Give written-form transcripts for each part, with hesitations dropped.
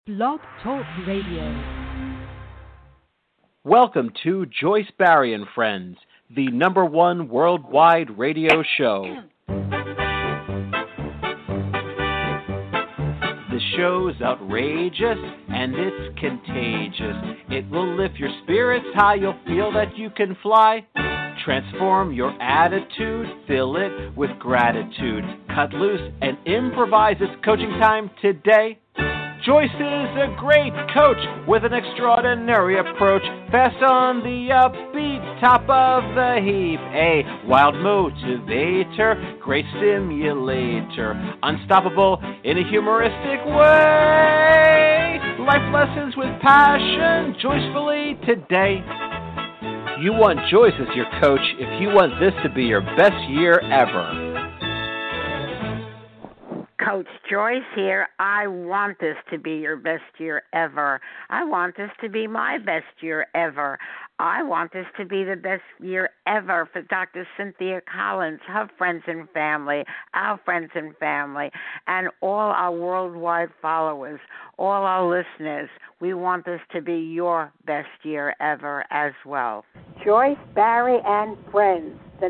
Blog Talk Radio. Welcome to Joyce Barry and Friends, the #1 worldwide radio show. The show's outrageous and it's contagious. It will lift your spirits high, you'll feel that you can fly. Transform your attitude, fill it with gratitude. Cut loose and improvise, it's coaching time today. Joyce is a great coach with an extraordinary approach. Fast on the upbeat, top of the heap. A wild motivator, great stimulator. Unstoppable in a humoristic way. Life lessons with passion, joyfully today. You want Joyce as your coach if you want this to be your best year ever. Coach Joyce here. I want this to be your best year ever. I want this to be my best year ever. I want this to be the best year ever for Dr. Cynthia Collins, her friends and family, our friends and family, and all our worldwide followers, all our listeners. We want this to be your best year ever as well. Joyce Barry and Friends, the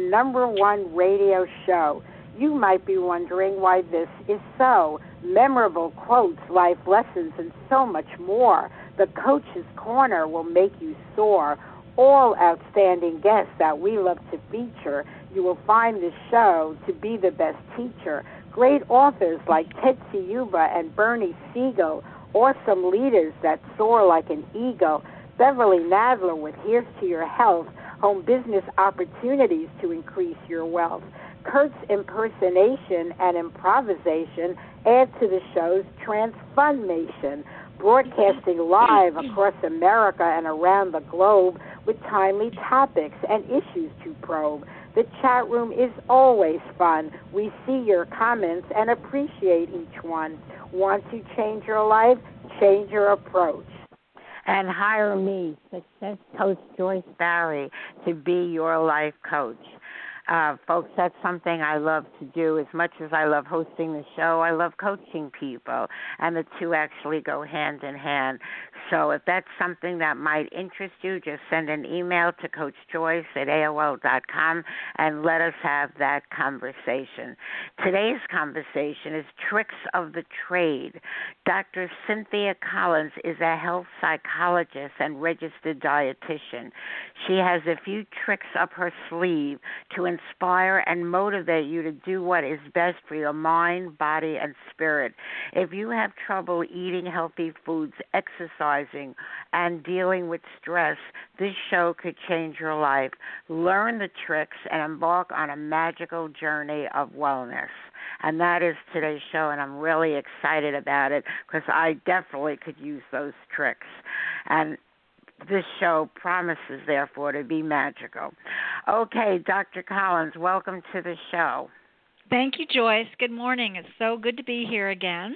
#1 radio show. You might be wondering why this is so. Memorable quotes, life lessons, and so much more. The Coach's Corner will make you soar. All outstanding guests that we love to feature. You will find this show to be the best teacher. Great authors like Tetsi Yuba and Bernie Siegel. Awesome leaders that soar like an eagle. Beverly Nadler with Here's to Your Health. Home business opportunities to increase your wealth. Kurt's impersonation and improvisation add to the show's transformation, broadcasting live across America and around the globe with timely topics and issues to probe. The chat room is always fun. We see your comments and appreciate each one. Want to change your life? Change your approach. And hire me, Success Coach Joyce Barry, to be your life coach. Folks, that's something I love to do. As much as I love hosting the show, I love coaching people, and the two actually go hand in hand. So if that's something that might interest you, just send an email to Coach Joyce at AOL.com and let us have that conversation. Today's conversation is Tricks of the Trade. Dr. Cynthia Collins is a health psychologist and registered dietitian. She has a few tricks up her sleeve to inspire and motivate you to do what is best for your mind, body, and spirit. If you have trouble eating healthy foods, exercising, and dealing with stress, this show could change your life. Learn the tricks and embark on a magical journey of wellness. And that is today's show, and I'm really excited about it because I definitely could use those tricks. And this show promises, therefore, to be magical. Okay, Dr. Collins, welcome to the show. Thank you, Joyce. Good morning. It's so good to be here again.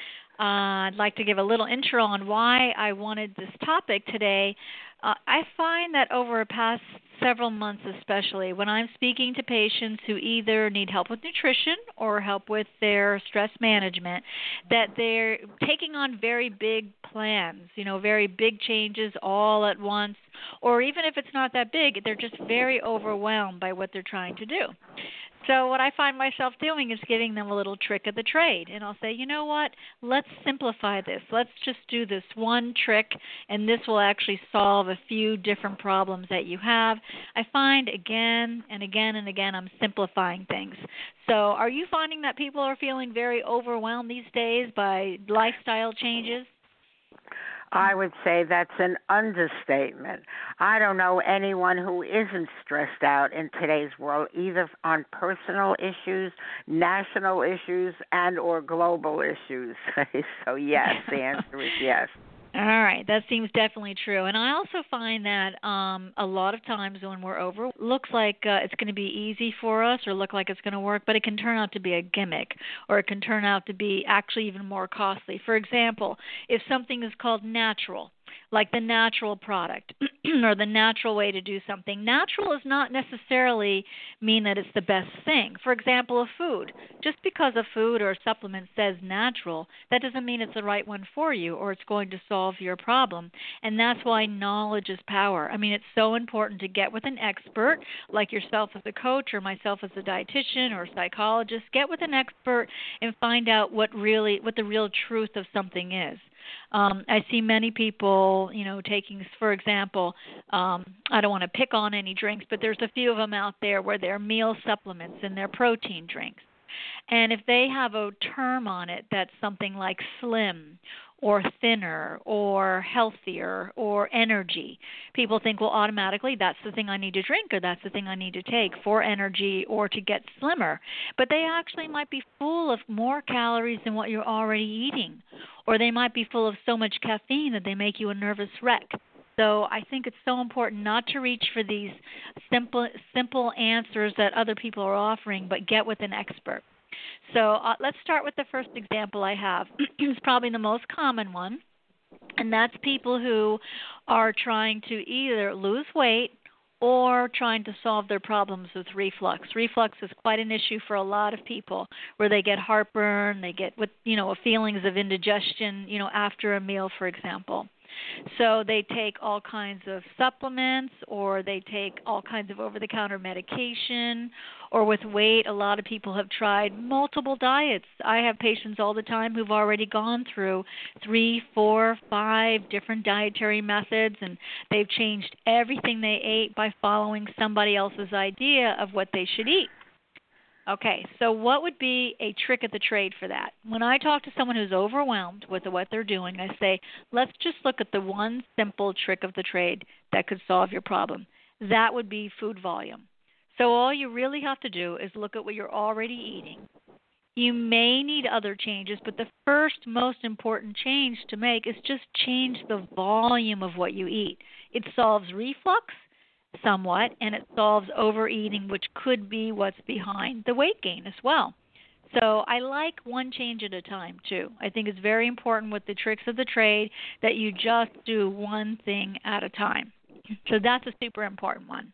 I'd like to give a little intro on why I wanted this topic today. I find that over the past several months especially, when I'm speaking to patients who either need help with nutrition or help with their stress management, that they're taking on very big plans, very big changes all at once, or even if it's not that big, they're just very overwhelmed by what they're trying to do. So what I find myself doing is giving them a little trick of the trade. And I'll say, you know what, let's simplify this. Let's just do this one trick, and this will actually solve a few different problems that you have. I find again and again and again I'm simplifying things. So are you finding that people are feeling very overwhelmed these days by lifestyle changes? I would say that's an understatement. I don't know anyone who isn't stressed out in today's world, either on personal issues, national issues, and or global issues. So yes, the answer is yes. All right, that seems definitely true. And I also find that a lot of times when we're over, looks like it's going to be easy for us or look like it's going to work, but it can turn out to be a gimmick, or it can turn out to be actually even more costly. For example, if something is called natural, like the natural product or the natural way to do something. Natural does not necessarily mean that it's the best thing. For example, a food. Just because a food or a supplement says natural, that doesn't mean it's the right one for you or it's going to solve your problem. And that's why knowledge is power. I mean, it's so important to get with an expert like yourself as a coach or myself as a dietitian or a psychologist. Get with an expert and find out what the real truth of something is. I see many people, taking, for example, I don't want to pick on any drinks, but there's a few of them out there where they're meal supplements and they're protein drinks. And if they have a term on it that's something like slim or thinner or healthier or energy, people think, well, automatically that's the thing I need to drink or that's the thing I need to take for energy or to get slimmer. But they actually might be full of more calories than what you're already eating. Or they might be full of so much caffeine that they make you a nervous wreck. So I think it's so important not to reach for these simple answers that other people are offering, but get with an expert. So let's start with the first example I have. It's probably the most common one, and that's people who are trying to either lose weight or trying to solve their problems with reflux. Reflux is quite an issue for a lot of people, where they get heartburn, they get feelings of indigestion, after a meal, for example. So they take all kinds of supplements, or they take all kinds of over-the-counter medication, or with weight, a lot of people have tried multiple diets. I have patients all the time who've already gone through 3, 4, 5 different dietary methods, and they've changed everything they ate by following somebody else's idea of what they should eat. Okay, so what would be a trick of the trade for that? When I talk to someone who's overwhelmed with what they're doing, I say, let's just look at the one simple trick of the trade that could solve your problem. That would be food volume. So all you really have to do is look at what you're already eating. You may need other changes, but the first most important change to make is just change the volume of what you eat. It solves reflux somewhat, and it solves overeating, which could be what's behind the weight gain as well. So I like one change at a time, too. I think it's very important with the tricks of the trade that you just do one thing at a time. So that's a super important one.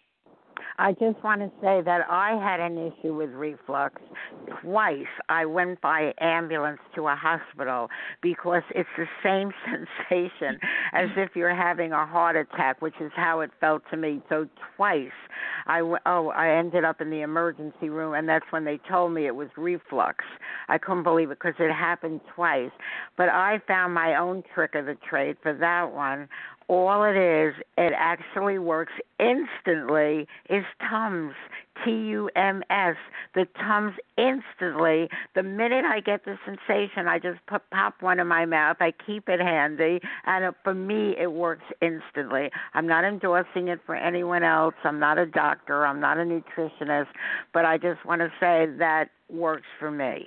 I just want to say that I had an issue with reflux. Twice I went by ambulance to a hospital because it's the same sensation as if you're having a heart attack, which is how it felt to me. So twice I ended up in the emergency room, and that's when they told me it was reflux. I couldn't believe it because it happened twice. But I found my own trick of the trade for that one. All it is, it actually works instantly, is Tums, Tums. The Tums instantly. The minute I get the sensation, I just pop one in my mouth. I keep it handy, and for me, it works instantly. I'm not endorsing it for anyone else. I'm not a doctor. I'm not a nutritionist, but I just want to say that works for me.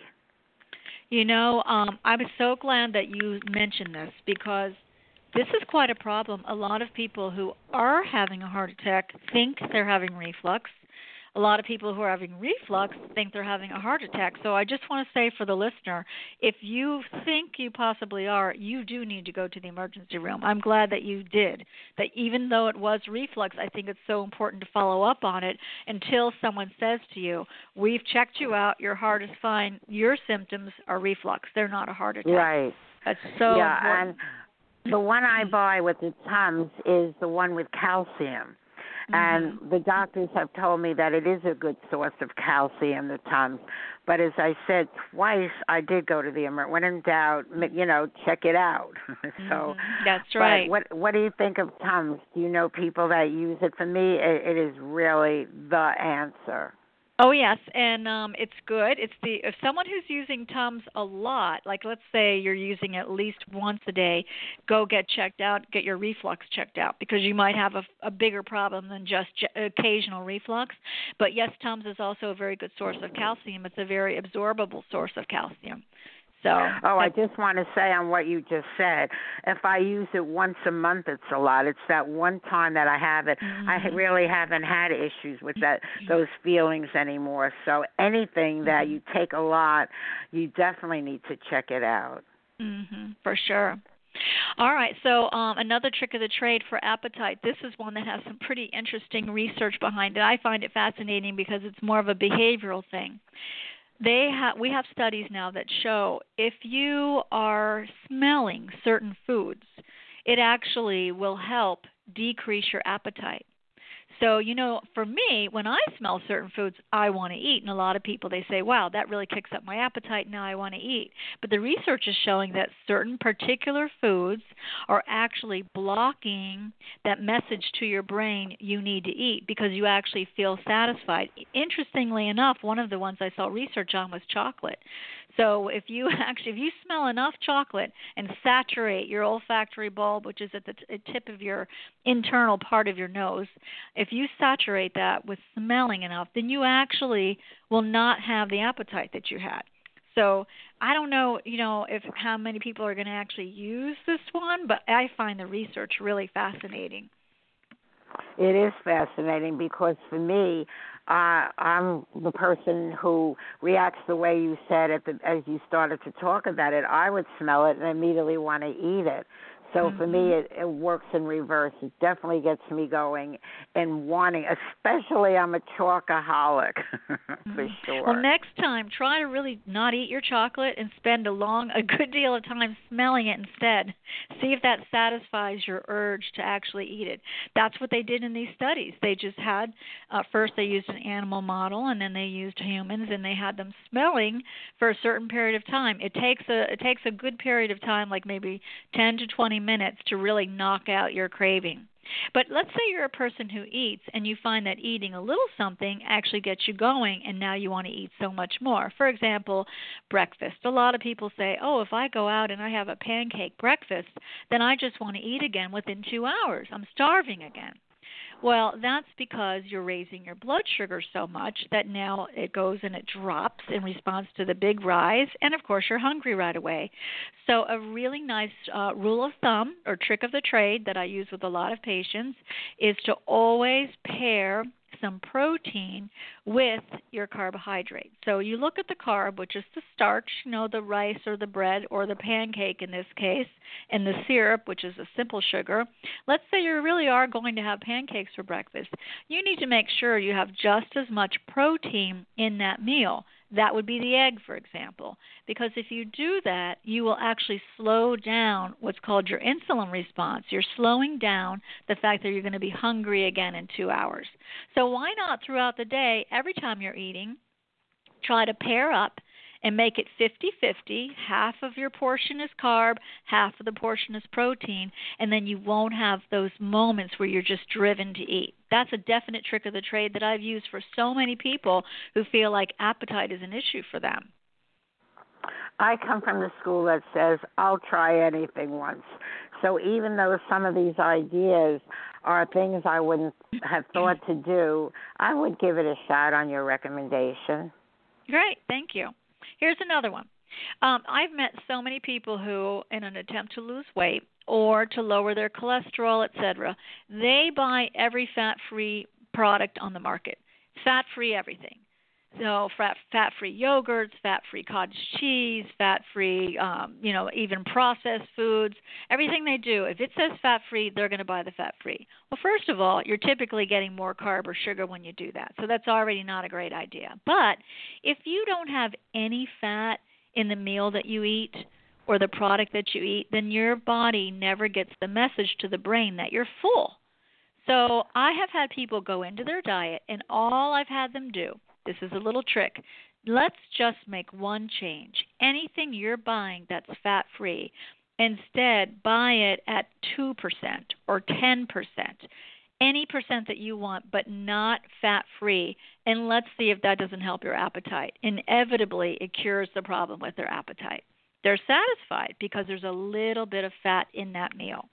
I was so glad that you mentioned this because this is quite a problem. A lot of people who are having a heart attack think they're having reflux. A lot of people who are having reflux think they're having a heart attack. So I just want to say for the listener, if you think you possibly are, you do need to go to the emergency room. I'm glad that you did. That even though it was reflux, I think it's so important to follow up on it until someone says to you, we've checked you out, your heart is fine, your symptoms are reflux. They're not a heart attack. Right. That's so important. And the one I buy with the Tums is the one with calcium. And the doctors have told me that it is a good source of calcium, the Tums. But as I said, twice I did go to the emergency. When in doubt, check it out. So that's right. But what do you think of Tums? Do you know people that use it? For me, it is really the answer. Oh, yes, and it's good. If someone who's using Tums a lot, like let's say you're using it at least once a day, go get checked out, get your reflux checked out, because you might have a bigger problem than just occasional reflux. But yes, Tums is also a very good source of calcium. It's a very absorbable source of calcium. So, I just want to say on what you just said, if I use it once a month, it's a lot. It's that one time that I have it. I really haven't had issues with those feelings anymore. So anything that you take a lot, you definitely need to check it out. For sure. All right, so another trick of the trade for appetite. This is one that has some pretty interesting research behind it. I find it fascinating because it's more of a behavioral thing. We have studies now that show if you are smelling certain foods, it actually will help decrease your appetite. So, for me, when I smell certain foods, I want to eat. And a lot of people, they say, wow, that really kicks up my appetite. Now I want to eat. But the research is showing that certain particular foods are actually blocking that message to your brain you need to eat because you actually feel satisfied. Interestingly enough, one of the ones I saw research on was chocolate. So if you smell enough chocolate and saturate your olfactory bulb, which is at the tip of your internal part of your nose, if you saturate that with smelling enough, then you actually will not have the appetite that you had. So I don't know, if how many people are going to actually use this one, but I find the research really fascinating. It is fascinating because for me, I'm the person who reacts the way you said as you started to talk about it. I would smell it and immediately want to eat it. So for me, it works in reverse. It definitely gets me going and wanting, especially I'm a chocoholic, for sure. Well, next time, try to really not eat your chocolate and spend a good deal of time smelling it instead. See if that satisfies your urge to actually eat it. That's what they did in these studies. They just had, first they used an animal model, and then they used humans, and they had them smelling for a certain period of time. It takes a good period of time, like maybe 10 to 20 minutes to really knock out your craving. But let's say you're a person who eats and you find that eating a little something actually gets you going and now you want to eat so much more. For example, breakfast. A lot of people say, oh, if I go out and I have a pancake breakfast, then I just want to eat again within 2 hours. I'm starving again. Well, that's because you're raising your blood sugar so much that now it goes and it drops in response to the big rise, and of course you're hungry right away. So a really nice rule of thumb or trick of the trade that I use with a lot of patients is to always pair some protein with your carbohydrate. So you look at the carb, which is the starch, the rice or the bread or the pancake in this case, and the syrup, which is a simple sugar. Let's say you really are going to have pancakes for breakfast. You need to make sure you have just as much protein in that meal. That would be the egg, for example, because if you do that, you will actually slow down what's called your insulin response. You're slowing down the fact that you're going to be hungry again in 2 hours. So why not throughout the day, every time you're eating, try to pair up and make it 50-50. Half of your portion is carb, half of the portion is protein, and then you won't have those moments where you're just driven to eat. That's a definite trick of the trade that I've used for so many people who feel like appetite is an issue for them. I come from the school that says, I'll try anything once. So even though some of these ideas are things I wouldn't have thought to do, I would give it a shot on your recommendation. Great, thank you. Here's another one. I've met so many people who, in an attempt to lose weight or to lower their cholesterol, etc., they buy every fat-free product on the market, fat-free everything. So fat-free yogurts, fat-free cottage cheese, fat-free, even processed foods, everything they do. If it says fat-free, they're going to buy the fat-free. Well, first of all, you're typically getting more carb or sugar when you do that, so that's already not a great idea. But if you don't have any fat in the meal that you eat or the product that you eat, then your body never gets the message to the brain that you're full. So I have had people go into their diet, and all I've had them do, this is a little trick. Let's just make one change. Anything you're buying that's fat-free, instead buy it at 2% or 10%. Any percent that you want, but not fat-free. And let's see if that doesn't help your appetite. Inevitably, it cures the problem with their appetite. They're satisfied because there's a little bit of fat in that meal.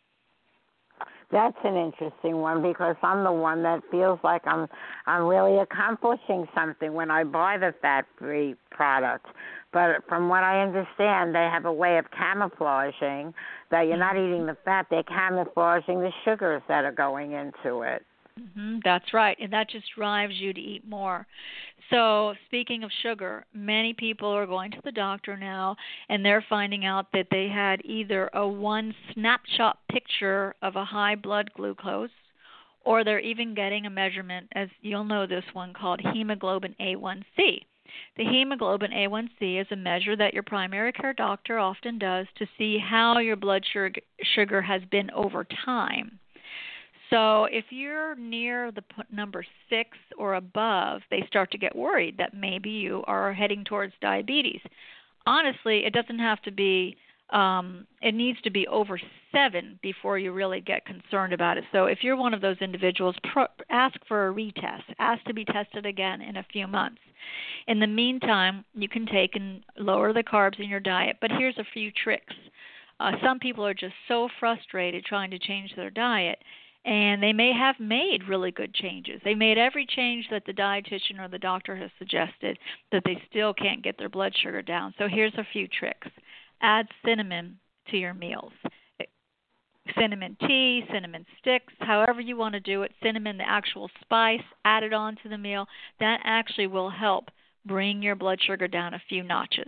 That's an interesting one because I'm the one that feels like I'm really accomplishing something when I buy the fat-free product. But from what I understand, they have a way of camouflaging that you're not eating the fat. They're camouflaging the sugars that are going into it. That's right, and that just drives you to eat more. So speaking of sugar, many people are going to the doctor now, and they're finding out that they had either a one snapshot picture of a high blood glucose, or they're even getting a measurement, as you'll know this one, called hemoglobin A1C. The hemoglobin A1C is a measure that your primary care doctor often does to see how your blood sugar has been over time. So if you're near the number 6 or above, they start to get worried that maybe you are heading towards diabetes. Honestly, it doesn't have to be, it needs to be over 7 before you really get concerned about it. So if you're one of those individuals, ask for a retest. Ask to be tested again in a few months. In the meantime, you can take and lower the carbs in your diet, but here's a few tricks. Some people are just so frustrated trying to change their diet, and they may have made really good changes. They made every change that the dietitian or the doctor has suggested, that they still can't get their blood sugar down. So here's a few tricks. Add cinnamon to your meals. Cinnamon tea, cinnamon sticks, however you want to do it. Cinnamon, the actual spice, add it on to the meal. That actually will help bring your blood sugar down a few notches.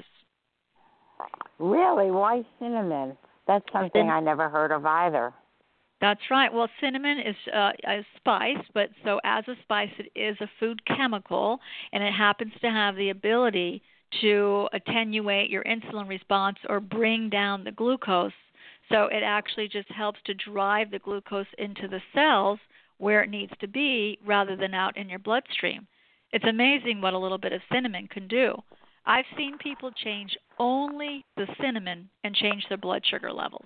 Really? Why cinnamon? That's something I never heard of either. That's right. Well, cinnamon is a spice, but so as a spice, it is a food chemical, and it happens to have the ability to attenuate your insulin response or bring down the glucose. So it actually just helps to drive the glucose into the cells where it needs to be rather than out in your bloodstream. It's amazing what a little bit of cinnamon can do. I've seen people change only the cinnamon and change their blood sugar levels.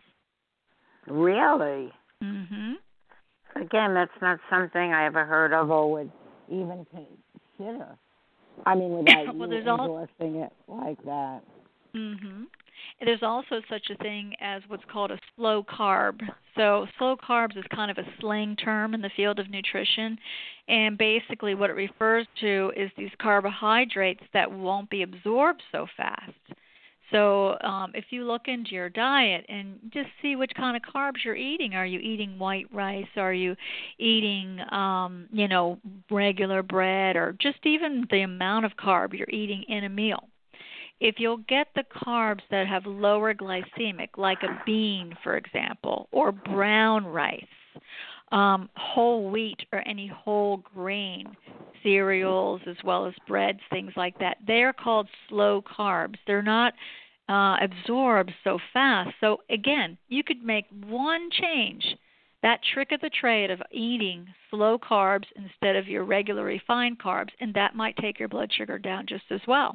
Really? Mm-hmm. Again, that's not something I ever heard of or would even consider. I mean, without well, you endorsing it like that. Mm-hmm. There's also such a thing as what's called a slow carb. So slow carbs is kind of a slang term in the field of nutrition, and basically what it refers to is these carbohydrates that won't be absorbed so fast. So if you look into your diet and just see which kind of carbs you're eating. Are you eating white rice? Are you eating, regular bread, or just even the amount of carb you're eating in a meal? If you'll get the carbs that have lower glycemic, like a bean, for example, or brown rice, whole wheat or any whole grain, cereals as well as breads, things like that, they're called slow carbs. They're not absorbed so fast. So again, you could make one change, that trick of the trade of eating slow carbs instead of your regular refined carbs, and that might take your blood sugar down just as well.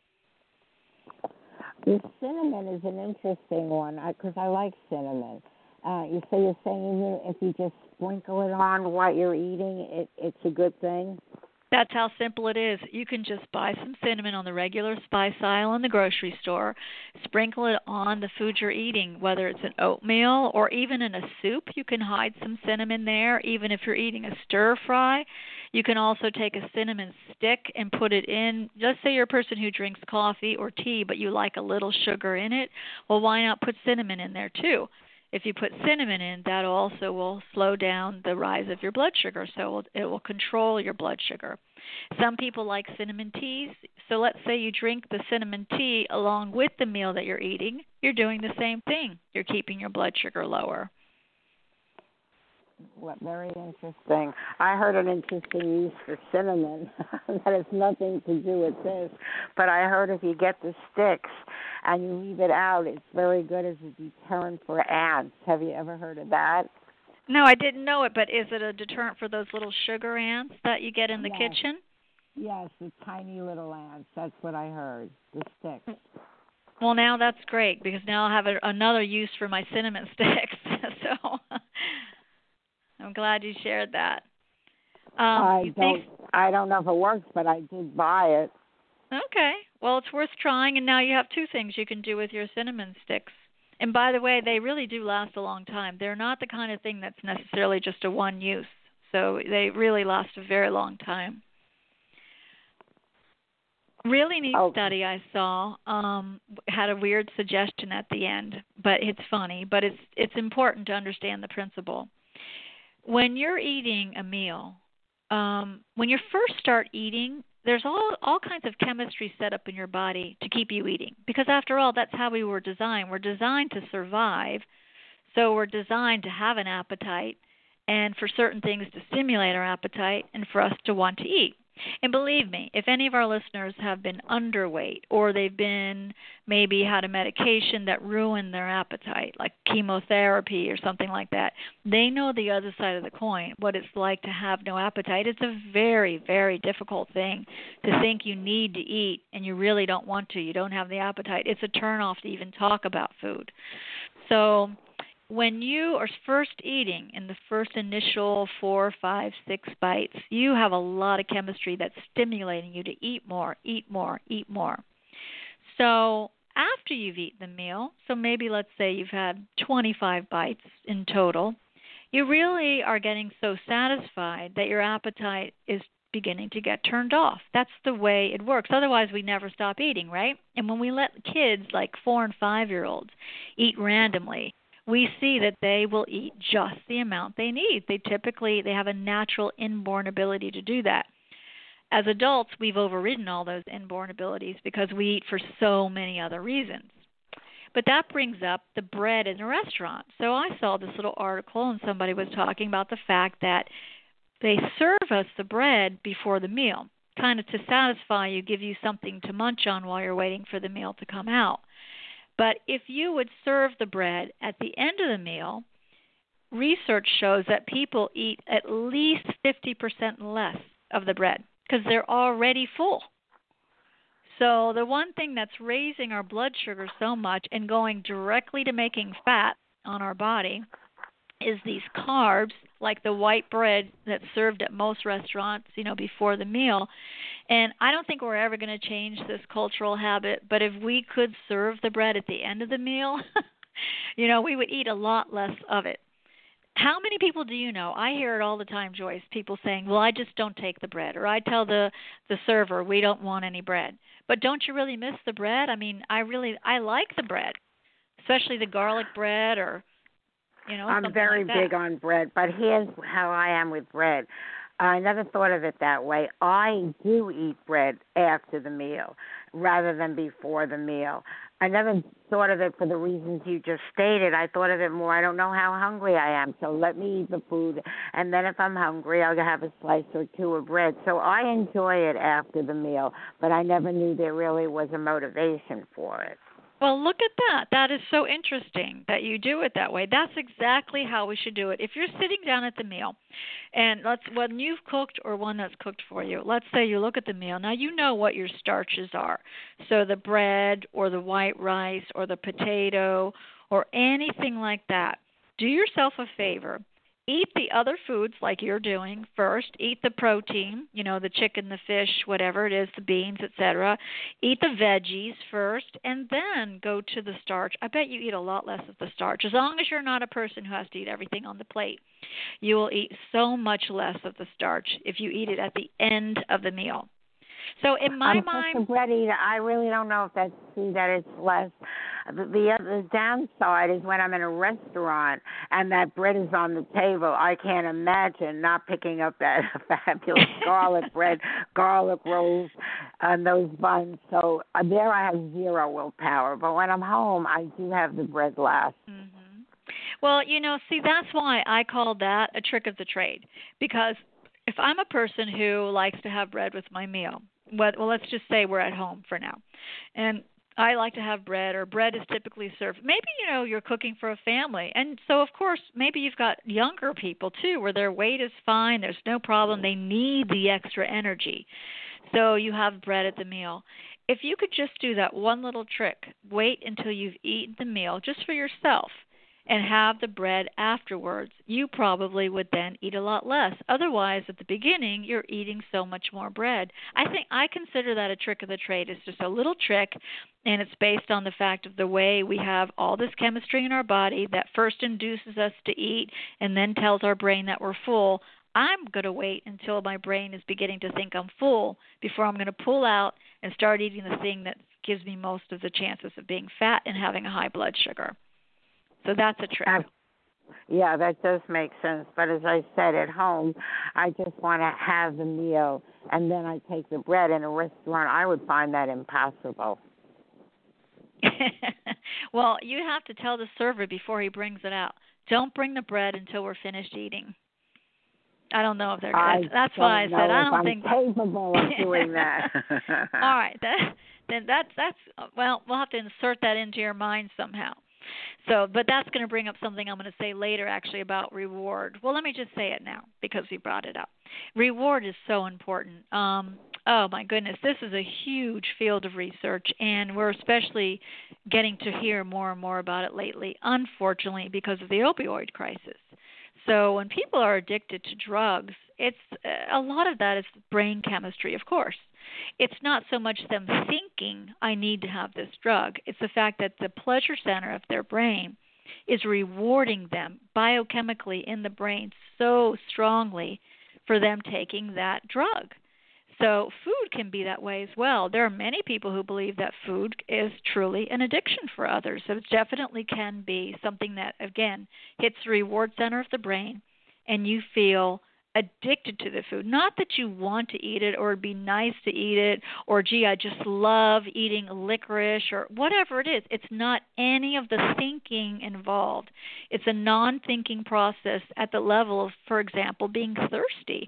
The cinnamon is an interesting one because I like cinnamon. You're saying even if you just sprinkle it on what you're eating, it's a good thing? That's how simple it is. You can just buy some cinnamon on the regular spice aisle in the grocery store, sprinkle it on the food you're eating, whether it's an oatmeal or even in a soup. You can hide some cinnamon there, even if you're eating a stir fry. You can also take a cinnamon stick and put it in. Let's say you're a person who drinks coffee or tea, but you like a little sugar in it. Well, why not put cinnamon in there too? If you put cinnamon in, that also will slow down the rise of your blood sugar, so it will control your blood sugar. Some people like cinnamon teas, so let's say you drink the cinnamon tea along with the meal that you're eating. You're doing the same thing. You're keeping your blood sugar lower. Very interesting. I heard an interesting use for cinnamon that has nothing to do with this, but I heard if you get the sticks and you leave it out, it's very good as a deterrent for ants. Have you ever heard of that? No, I didn't know it, but is it a deterrent for those little sugar ants that you get in the kitchen? Yes, the tiny little ants. That's what I heard, the sticks. Well, now that's great because now I have another use for my cinnamon sticks. So I'm glad you shared that. I don't know if it works, but I did buy it. Okay. Well, it's worth trying, and now you have two things you can do with your cinnamon sticks. And by the way, they really do last a long time. They're not the kind of thing that's necessarily just a one use. So they really last a very long time. Really neat study I saw had a weird suggestion at the end, but it's funny. But it's important to understand the principle. when you're eating a meal, when you first start eating, there's all kinds of chemistry set up in your body to keep you eating. Because after all, that's how we were designed. We're designed to survive, so we're designed to have an appetite and for certain things to stimulate our appetite and for us to want to eat. And believe me, if any of our listeners have been underweight or they've been maybe had a medication that ruined their appetite, like chemotherapy or something like that, they know the other side of the coin, what it's like to have no appetite. It's a very, very difficult thing to think you need to eat and you really don't want to. You don't have the appetite. It's a turnoff to even talk about food. So when you are first eating in the first initial 4, 5, 6 bites, you have a lot of chemistry that's stimulating you to eat more, eat more, eat more. So after you've eaten the meal, so maybe let's say you've had 25 bites in total, you really are getting so satisfied that your appetite is beginning to get turned off. That's the way it works. Otherwise, we never stop eating, right? And when we let kids like 4 and 5-year-olds eat randomly, we see that they will eat just the amount they need. They have a natural inborn ability to do that. As adults, we've overridden all those inborn abilities because we eat for so many other reasons. But that brings up the bread in a restaurant. So I saw this little article and somebody was talking about the fact that they serve us the bread before the meal, kind of to satisfy you, give you something to munch on while you're waiting for the meal to come out. But if you would serve the bread at the end of the meal, research shows that people eat at least 50% less of the bread because they're already full. So the one thing that's raising our blood sugar so much and going directly to making fat on our body is these carbs, like the white bread that's served at most restaurants, before the meal. And I don't think we're ever going to change this cultural habit, but if we could serve the bread at the end of the meal, we would eat a lot less of it. How many people do you know? I hear it all the time, Joyce, people saying, well, I just don't take the bread. Or I tell the server, we don't want any bread. But don't you really miss the bread? I mean, I like the bread, especially the garlic bread or I'm very big on bread, but here's how I am with bread. I never thought of it that way. I do eat bread after the meal rather than before the meal. I never thought of it for the reasons you just stated. I thought of it more, I don't know how hungry I am, so let me eat the food, and then if I'm hungry, I'll have a slice or two of bread. So I enjoy it after the meal, but I never knew there really was a motivation for it. Well, look at that. That is so interesting that you do it that way. That's exactly how we should do it. If you're sitting down at the meal, and when you've cooked or one that's cooked for you, let's say you look at the meal. Now you know what your starches are. So the bread or the white rice or the potato or anything like that. Do yourself a favor. Eat the other foods like you're doing first. Eat the protein, the chicken, the fish, whatever it is, the beans, etc. Eat the veggies first, and then go to the starch. I bet you eat a lot less of the starch. As long as you're not a person who has to eat everything on the plate, you will eat so much less of the starch if you eat it at the end of the meal. So in my mind, I'm a bread eater. I really don't know if that's true that it's less. The downside is when I'm in a restaurant and that bread is on the table, I can't imagine not picking up that fabulous garlic bread, garlic rolls, and those buns. So there I have zero willpower. But when I'm home, I do have the bread last. Mm-hmm. Well, see, that's why I call that a trick of the trade. Because if I'm a person who likes to have bread with my meal, well, let's just say we're at home for now, and I like to have bread, or bread is typically served. Maybe, you're cooking for a family. And so, of course, maybe you've got younger people, too, where their weight is fine. There's no problem. They need the extra energy. So you have bread at the meal. If you could just do that one little trick, wait until you've eaten the meal just for yourself and have the bread afterwards, you probably would then eat a lot less. Otherwise, at the beginning, you're eating so much more bread. I consider that a trick of the trade. It's just a little trick, and it's based on the fact of the way we have all this chemistry in our body that first induces us to eat and then tells our brain that we're full. I'm going to wait until my brain is beginning to think I'm full before I'm going to pull out and start eating the thing that gives me most of the chances of being fat and having a high blood sugar. So that's a trick. Yeah, that does make sense. But as I said, at home, I just want to have the meal and then I take the bread. In a restaurant, I would find that impossible. Well, you have to tell the server before he brings it out. Don't bring the bread until we're finished eating. I don't know if they're good. That's why I said I don't think I'm capable of doing that. All right, that's well, we'll have to insert that into your mind somehow. So, but that's going to bring up something I'm going to say later, actually, about reward. Well, let me just say it now because we brought it up. Reward is so important. Oh my goodness, this is a huge field of research, and we're especially getting to hear more and more about it lately, unfortunately, because of the opioid crisis. So when people are addicted to drugs, it's a lot of that is brain chemistry, of course. It's not so much them thinking, I need to have this drug. It's the fact that the pleasure center of their brain is rewarding them biochemically in the brain so strongly for them taking that drug. So food can be that way as well. There are many people who believe that food is truly an addiction for others. So it definitely can be something that, again, hits the reward center of the brain, and you feel addicted to the food. Not that you want to eat it or it'd be nice to eat it or, gee, I just love eating licorice or whatever it is. It's not any of the thinking involved. It's a non-thinking process at the level of, for example, being thirsty.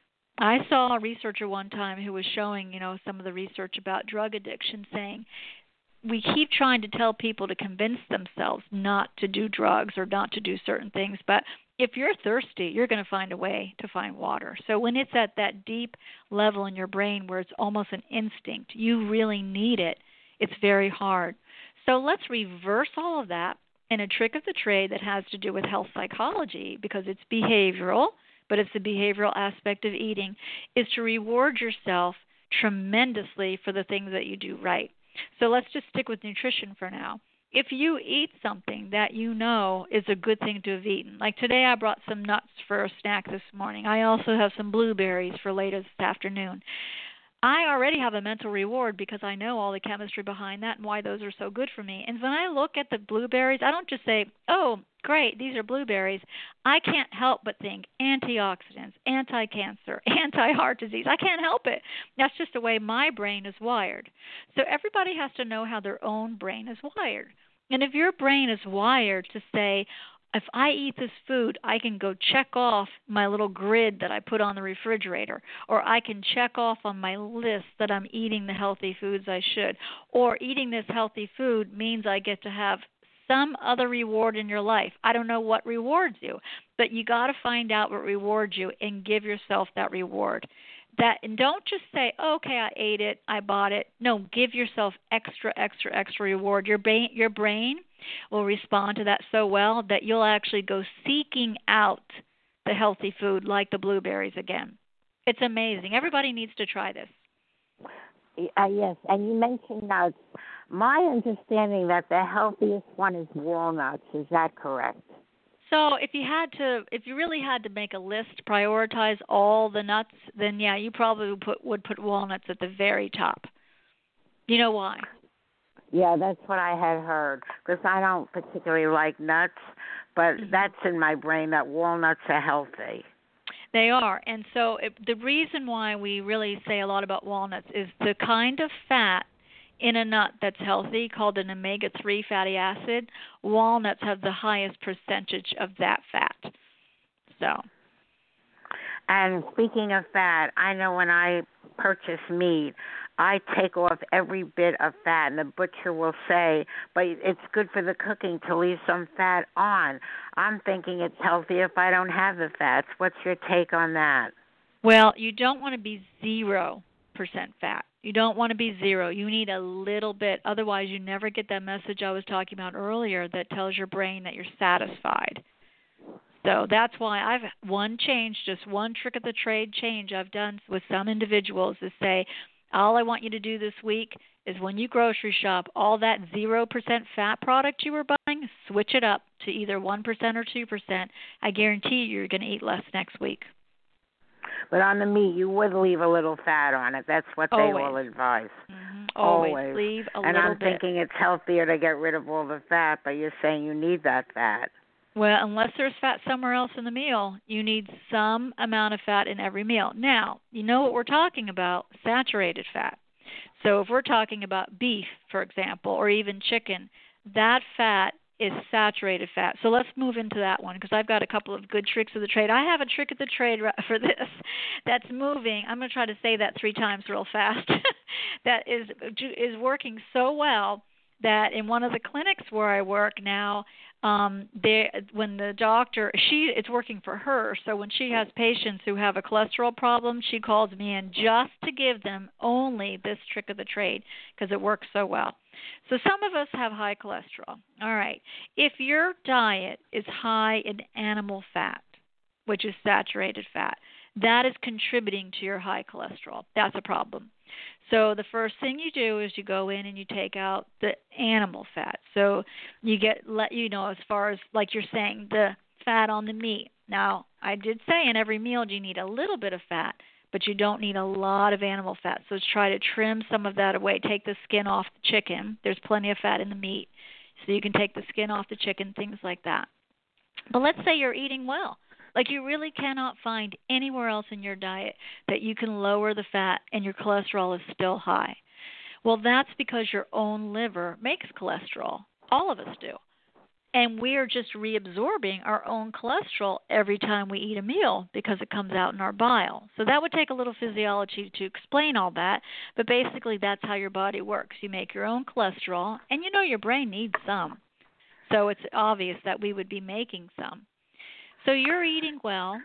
I saw a researcher one time who was showing, some of the research about drug addiction, saying we keep trying to tell people to convince themselves not to do drugs or not to do certain things, but if you're thirsty, you're going to find a way to find water. So when it's at that deep level in your brain where it's almost an instinct, you really need it, it's very hard. So let's reverse all of that in a trick of the trade that has to do with health psychology, because it's behavioral, but it's the behavioral aspect of eating, is to reward yourself tremendously for the things that you do right. So let's just stick with nutrition for now. If you eat something that you know is a good thing to have eaten, like today I brought some nuts for a snack this morning. I also have some blueberries for later this afternoon. I already have a mental reward because I know all the chemistry behind that and why those are so good for me. And when I look at the blueberries, I don't just say, oh, great, these are blueberries. I can't help but think antioxidants, anti-cancer, anti-heart disease. I can't help it. That's just the way my brain is wired. So everybody has to know how their own brain is wired. And if your brain is wired to say, if I eat this food, I can go check off my little grid that I put on the refrigerator, or I can check off on my list that I'm eating the healthy foods I should, or eating this healthy food means I get to have some other reward in your life. I don't know what rewards you, but you got to find out what rewards you and give yourself that reward. And don't just say, oh, okay, I ate it, I bought it. No, give yourself extra reward. Your brain will respond to that so well that you'll actually go seeking out the healthy food like the blueberries again. It's amazing. Everybody needs to try this. Yes, and you mentioned nuts. My understanding that the healthiest one is walnuts. Is that correct? So if you really had to make a list, prioritize all the nuts, then yeah, you probably would put walnuts at the very top. You know why? Yeah, that's what I had heard, because I don't particularly like nuts, but that's in my brain that walnuts are healthy. They are, and so the reason why we really say a lot about walnuts is the kind of fat in a nut that's healthy, called an omega-3 fatty acid. Walnuts have the highest percentage of that fat. So. And speaking of fat, I know when I purchase meat, I take off every bit of fat, and the butcher will say, but it's good for the cooking to leave some fat on. I'm thinking it's healthy if I don't have the fats. What's your take on that? Well, you don't want to be 0% fat. You don't want to be 0. You need a little bit. Otherwise, you never get that message I was talking about earlier that tells your brain that you're satisfied. So that's why I've just one trick of the trade change I've done with some individuals is say, all I want you to do this week is when you grocery shop, all that 0% fat product you were buying, switch it up to either 1% or 2%. I guarantee you're going to eat less next week. But on the meat, you would leave a little fat on it. That's what they will advise. Mm-hmm. Always leave a little bit. And I'm thinking it's healthier to get rid of all the fat, but you're saying you need that fat. Well, unless there's fat somewhere else in the meal, you need some amount of fat in every meal. Now, you know what we're talking about, saturated fat. So if we're talking about beef, for example, or even chicken, that fat is saturated fat. So let's move into that one because I've got a couple of good tricks of the trade. I have a trick of the trade for this that's moving. I'm going to try to say that 3 times real fast. That is working so well that in one of the clinics where I work now, when the doctor, it's working for her. So when she has patients who have a cholesterol problem, she calls me in just to give them only this trick of the trade because it works so well. So some of us have high cholesterol. All right. If your diet is high in animal fat, which is saturated fat, that is contributing to your high cholesterol. That's a problem. So the first thing you do is you go in and you take out the animal fat. So you as far as, like you're saying, the fat on the meat. Now, I did say in every meal you need a little bit of fat, but you don't need a lot of animal fat. So try to trim some of that away. Take the skin off the chicken. There's plenty of fat in the meat. So you can take the skin off the chicken, things like that. But let's say you're eating well. Like you really cannot find anywhere else in your diet that you can lower the fat and your cholesterol is still high. Well, that's because your own liver makes cholesterol. All of us do. And we're just reabsorbing our own cholesterol every time we eat a meal because it comes out in our bile. So that would take a little physiology to explain all that, but basically that's how your body works. You make your own cholesterol, and you know your brain needs some. So it's obvious that we would be making some. So you're eating well,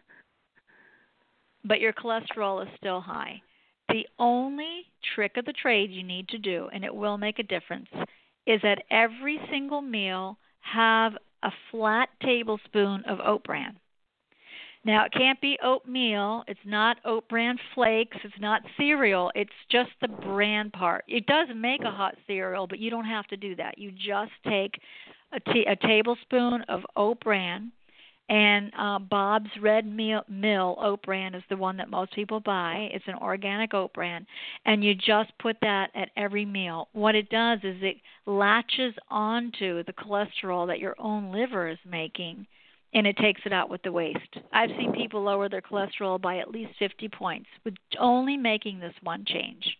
but your cholesterol is still high. The only trick of the trade you need to do, and it will make a difference, is at every single meal have a flat tablespoon of oat bran. Now, it can't be oatmeal. It's not oat bran flakes. It's not cereal. It's just the bran part. It does make a hot cereal, but you don't have to do that. You just take a tablespoon of oat bran. And Bob's Red Mill oat bran is the one that most people buy. It's an organic oat bran. And you just put that at every meal. What it does is it latches onto the cholesterol that your own liver is making, and it takes it out with the waste. I've seen people lower their cholesterol by at least 50 points with only making this one change.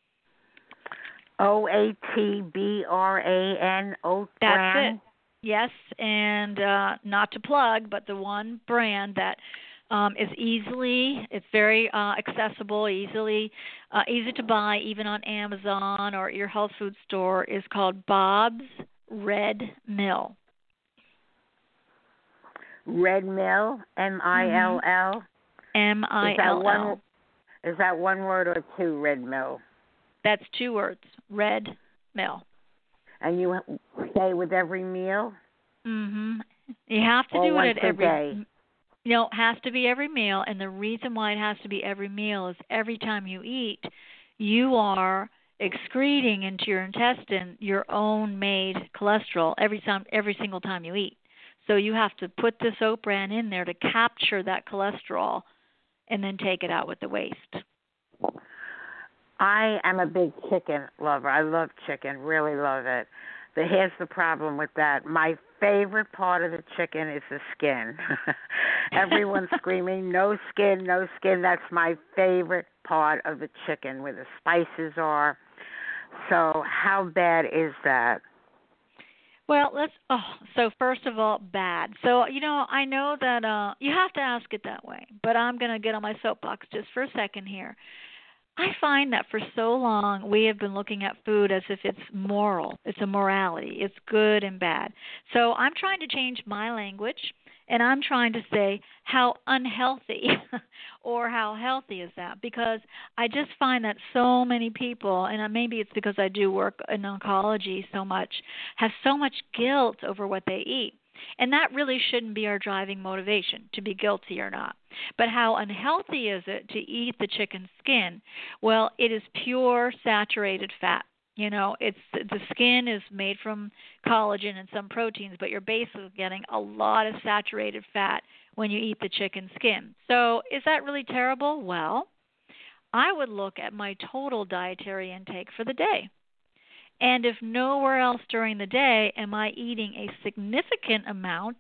OATBRAN, oat bran. That's it. Yes, and not to plug, but the one brand that is it's very accessible, easy to buy, even on Amazon or your health food store, is called Bob's Red Mill. Red Mill, MILL. MILL. Is that one word or 2, Red Mill? That's 2 words, Red Mill. And you say with every meal? Mhm. You have to do it at every day. It has to be every meal, and the reason why it has to be every meal is every time you eat, you are excreting into your intestine your own made cholesterol every single time you eat. So you have to put this oat bran in there to capture that cholesterol and then take it out with the waste. I am a big chicken lover. I love chicken, really love it. But here's the problem with that. My favorite part of the chicken is the skin. Everyone's screaming, no skin, no skin. That's my favorite part of the chicken, where the spices are. So how bad is that? Well, so first of all, bad. So, I know that you have to ask it that way, but I'm going to get on my soapbox just for a second here. I find that for so long we have been looking at food as if it's moral. It's a morality. It's good and bad. So I'm trying to change my language, and I'm trying to say how unhealthy or how healthy is that, because I just find that so many people, and maybe it's because I do work in oncology so much, have so much guilt over what they eat. And that really shouldn't be our driving motivation, to be guilty or not. But how unhealthy is it to eat the chicken skin? Well, it is pure saturated fat. The skin is made from collagen and some proteins, but you're basically getting a lot of saturated fat when you eat the chicken skin. So is that really terrible? Well, I would look at my total dietary intake for the day. And if nowhere else during the day am I eating a significant amount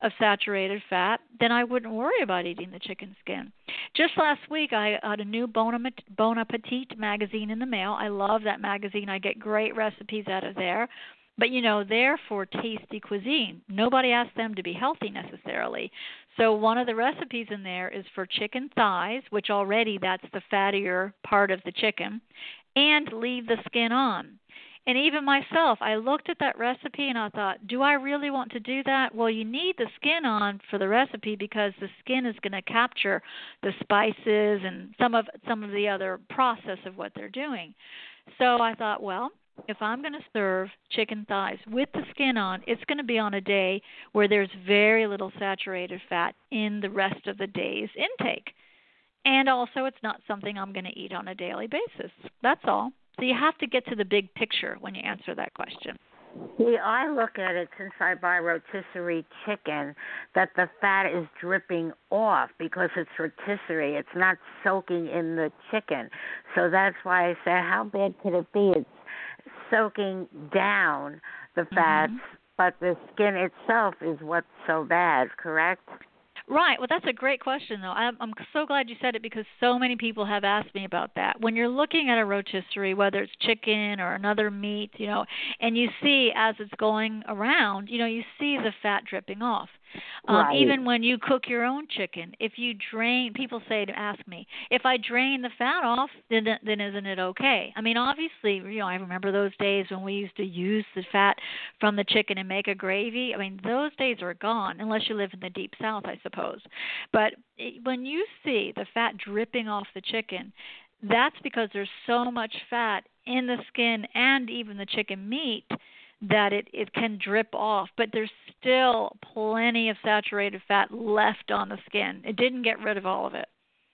of saturated fat, then I wouldn't worry about eating the chicken skin. Just last week, I got a new Bon Appetit magazine in the mail. I love that magazine. I get great recipes out of there. But, they're for tasty cuisine. Nobody asked them to be healthy necessarily. So one of the recipes in there is for chicken thighs, which already that's the fattier part of the chicken, and leave the skin on. And even myself, I looked at that recipe and I thought, do I really want to do that? Well, you need the skin on for the recipe because the skin is going to capture the spices and some of the other process of what they're doing. So I thought, well, if I'm going to serve chicken thighs with the skin on, it's going to be on a day where there's very little saturated fat in the rest of the day's intake. And also, it's not something I'm going to eat on a daily basis. That's all. So you have to get to the big picture when you answer that question. See, I look at it since I buy rotisserie chicken that the fat is dripping off because it's rotisserie. It's not soaking in the chicken. So that's why I say, how bad could it be? It's soaking down the fats, but the skin itself is what's so bad, correct? Right. Well, that's a great question, though. I'm so glad you said it because so many people have asked me about that. When you're looking at a rotisserie, whether it's chicken or another meat, and you see as it's going around, you see the fat dripping off. Right. Even when you cook your own chicken, if you drain, people ask me, if I drain the fat off, then isn't it okay? I mean, obviously, I remember those days when we used to use the fat from the chicken and make a gravy. I mean, those days are gone, unless you live in the deep south, I suppose. But when you see the fat dripping off the chicken, that's because there's so much fat in the skin and even the chicken meat that it can drip off, but there's still plenty of saturated fat left on the skin. It didn't get rid of all of it.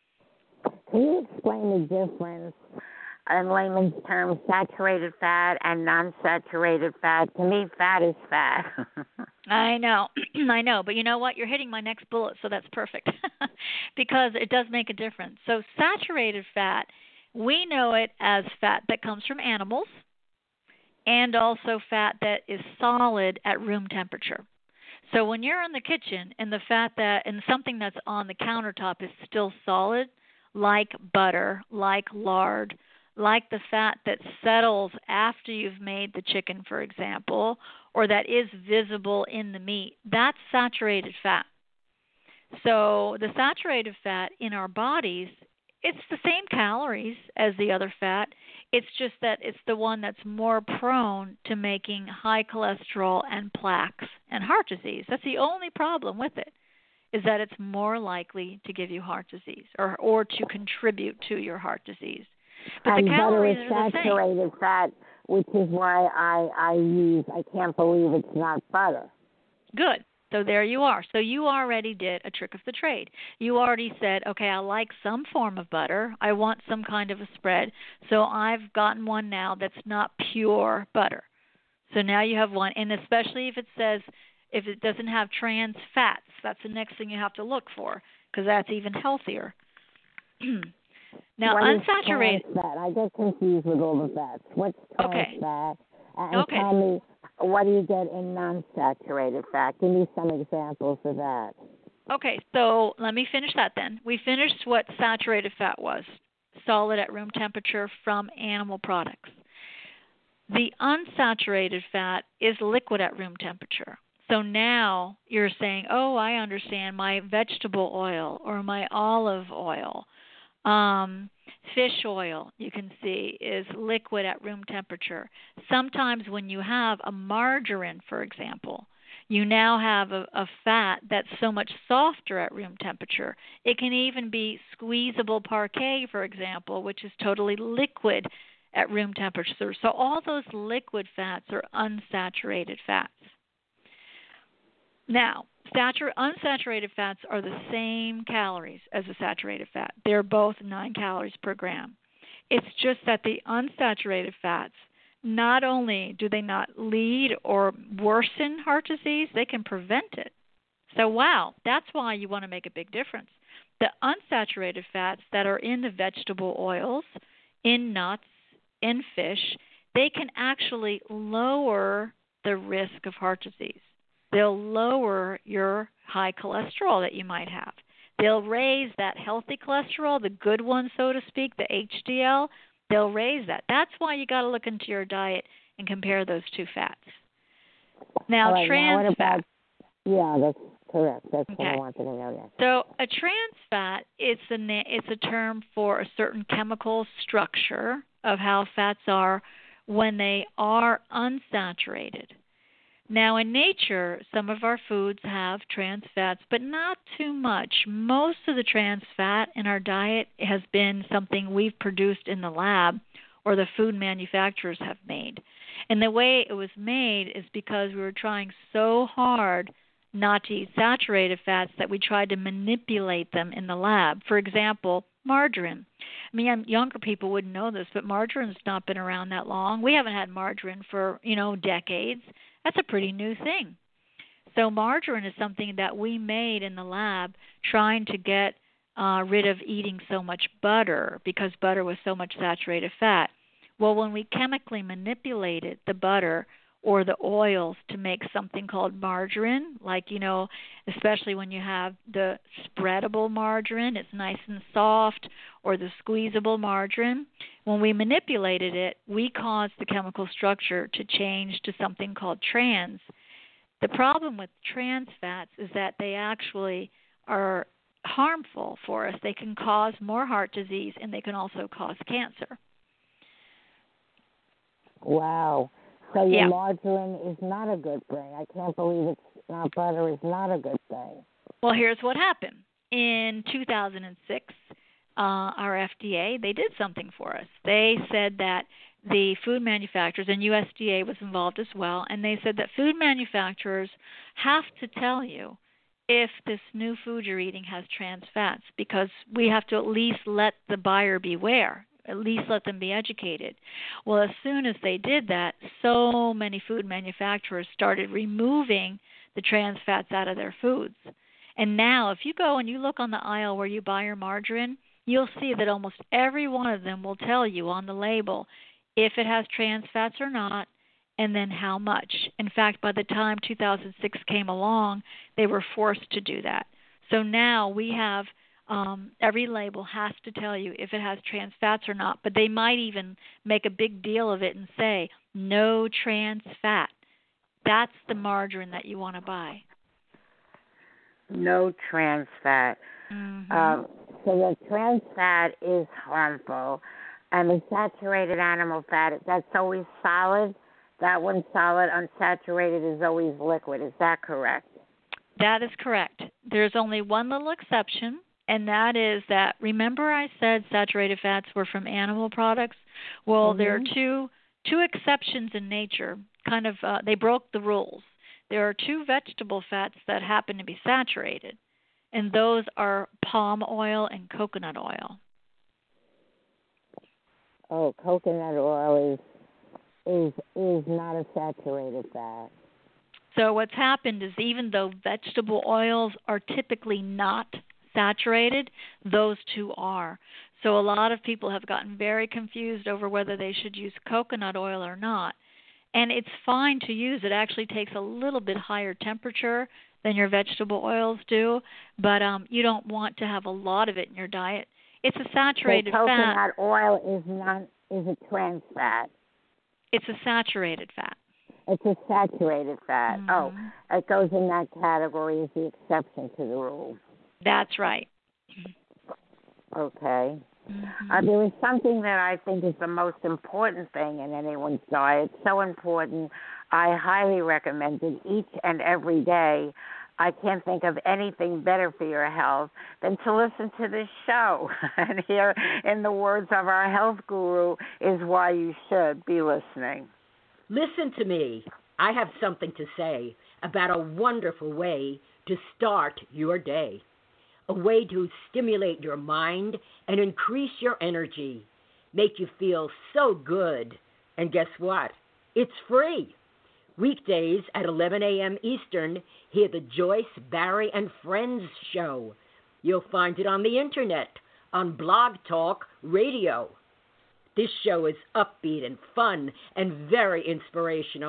Can you explain the difference in layman's terms, saturated fat and non-saturated fat? To me, fat is fat. I know, but you know what? You're hitting my next bullet, so that's perfect because it does make a difference. So saturated fat, we know it as fat that comes from animals, and also fat that is solid at room temperature. So when you're in the kitchen and the fat and something that's on the countertop is still solid, like butter, like lard, like the fat that settles after you've made the chicken, for example, or that is visible in the meat, that's saturated fat. So the saturated fat in our bodies, it's the same calories as the other fat. It's just that it's the one that's more prone to making high cholesterol and plaques and heart disease. That's the only problem with it, is that it's more likely to give you heart disease or to contribute to your heart disease. But and the calories butter is are the same. saturated fat, which is why I can't believe it's not butter. Good. So there you are. So you already did a trick of the trade. You already said, okay, I like some form of butter. I want some kind of a spread. So I've gotten one now that's not pure butter. So now you have one. And especially if it doesn't have trans fats, that's the next thing you have to look for because that's even healthier. Now, what unsaturated fat? I get confused with all the fats. What's trans fat? And tell me, what do you get in non-saturated fat? Give me some examples of that. Okay, so let me finish that then. We finished what saturated fat was, solid at room temperature from animal products. The unsaturated fat is liquid at room temperature. So now you're saying, oh, I understand, my vegetable oil or my olive oil, fish oil, you can see, is liquid at room temperature. Sometimes when you have a margarine, for example, you now have a fat that's so much softer at room temperature. It can even be squeezable parquet, for example, which is totally liquid at room temperature. So all those liquid fats are unsaturated fats. Now, unsaturated fats are the same calories as the saturated fat. They're both 9 calories per gram. It's just that the unsaturated fats, not only do they not lead or worsen heart disease, they can prevent it. So, wow, that's why you want to make a big difference. The unsaturated fats that are in the vegetable oils, in nuts, in fish, they can actually lower the risk of heart disease. they'll lower your high cholesterol that you might have. They'll raise that healthy cholesterol, the good one, so to speak, the HDL. They'll raise that. That's why you got to look into your diet and compare those two fats. Now, right, trans fat. Yeah, that's correct. That's okay. what I wanted to know next. So a trans fat, it's a term for a certain chemical structure of how fats are when they are unsaturated. Now, in nature, some of our foods have trans fats, but not too much. Most of the trans fat in our diet has been something we've produced in the lab or the food manufacturers have made. And the way it was made is because we were trying so hard not to eat saturated fats that we tried to manipulate them in the lab. For example, margarine. I mean, younger people wouldn't know this, but margarine's not been around that long. We haven't had margarine for, decades. That's a pretty new thing. So margarine is something that we made in the lab trying to get rid of eating so much butter because butter was so much saturated fat. Well, when we chemically manipulated the butter or the oils to make something called margarine, like, especially when you have the spreadable margarine, it's nice and soft, or the squeezable margarine, when we manipulated it, we caused the chemical structure to change to something called trans. The problem with trans fats is that they actually are harmful for us. They can cause more heart disease, and they can also cause cancer. Wow. So your margarine is not a good thing. I can't believe it's not butter is not a good thing. Well, here's what happened. In 2006, our FDA, they did something for us. They said that the food manufacturers, and USDA was involved as well, and they said that food manufacturers have to tell you if this new food you're eating has trans fats, because we have to at least let the buyer beware. At least let them be educated. Well, as soon as they did that, so many food manufacturers started removing the trans fats out of their foods. And now, if you go and you look on the aisle where you buy your margarine, you'll see that almost every one of them will tell you on the label if it has trans fats or not, and then how much. In fact, by the time 2006 came along, they were forced to do that. So now we have every label has to tell you if it has trans fats or not, but they might even make a big deal of it and say, no trans fat. That's the margarine that you want to buy. No trans fat. Mm-hmm. So the trans fat is harmful, and the saturated animal fat, that's always solid. That one's solid. Unsaturated is always liquid. Is that correct? That is correct. There's only one little exception, and that is that, remember I said saturated fats were from animal products? Well, there are two exceptions in nature. They broke the rules. There are two vegetable fats that happen to be saturated, and those are palm oil and coconut oil. Oh, coconut oil is not a saturated fat. So what's happened is, even though vegetable oils are typically not saturated, those two are. So a lot of people have gotten very confused over whether they should use coconut oil or not. And it's fine to use. It actually takes a little bit higher temperature than your vegetable oils do, but you don't want to have a lot of it in your diet. It's a saturated fat. Coconut oil is a trans fat. It's a saturated fat. It's a saturated fat. Mm-hmm. Oh, it goes in that category as the exception to the rule. That's right. Okay. Mm-hmm. There is something that I think is the most important thing in anyone's diet. So important. I highly recommend it each and every day. I can't think of anything better for your health than to listen to this show. And here, in the words of our health guru, is why you should be listening. Listen to me. I have something to say about a wonderful way to start your day. A way to stimulate your mind and increase your energy, make you feel so good. And guess what? It's free. Weekdays at 11 a.m. Eastern, hear the Joyce, Barry, and Friends show. You'll find it on the internet, on Blog Talk Radio. This show is upbeat and fun and very inspirational.